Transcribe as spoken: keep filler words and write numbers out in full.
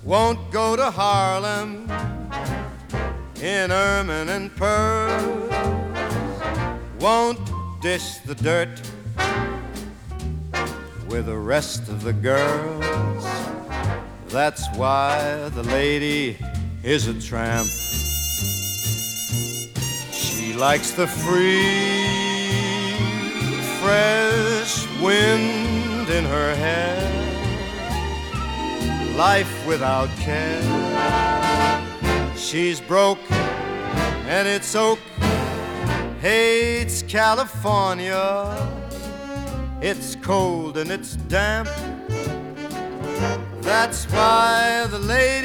won't go to Harlem in ermine and pearls, won't dish the dirt with the rest of the girls. That's why the lady is a tramp. She likes the free, fresh wind in her hair, life without care. She's broke and it's oak, hates California. It's cold and it's damp. That's why the lady